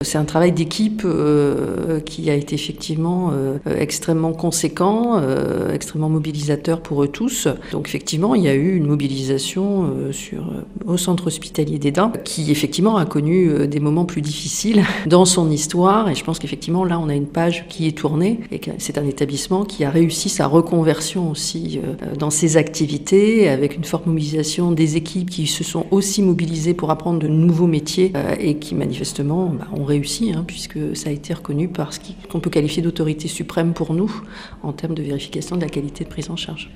C'est un travail d'équipe qui a été effectivement extrêmement conséquent, extrêmement mobilisateur pour eux tous. Donc effectivement, il y a eu une mobilisation au centre hospitalier d'Esdin qui effectivement a connu des moments plus difficiles dans son histoire. Et je pense qu'effectivement là, on a une page qui est tournée et que c'est un établissement qui a réussi sa reconversion aussi dans ses activités avec une forte mobilisation des équipes qui se sont aussi mobilisées pour apprendre de nouveaux métiers et qui manifestement ont réussi, puisque ça a été reconnu par ce qu'on peut qualifier d'autorité suprême pour nous en termes de vérification de la qualité de prise en charge.